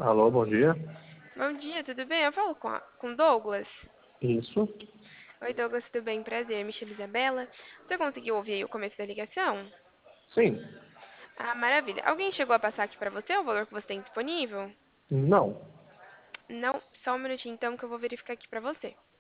Alô, bom dia. Bom dia, tudo bem? Eu falo com Douglas. Isso? Oi, Douglas, tudo bem? Prazer, me chamo Isabela. Você conseguiu ouvir aí o começo da ligação? Sim. Ah, maravilha. Alguém chegou a passar aqui pra você o valor que você tem disponível? Não. Não, só um minutinho então que eu vou verificar aqui pra você.